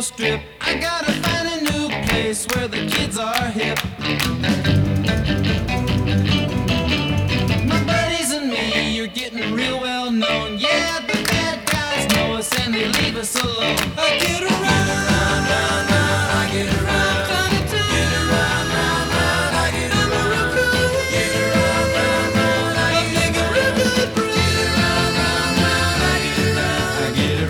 strip. I gotta find a new place where the kids are hip. My buddies and me, you're getting real well known. Yeah, the bad guys know us and they leave us alone. I get around.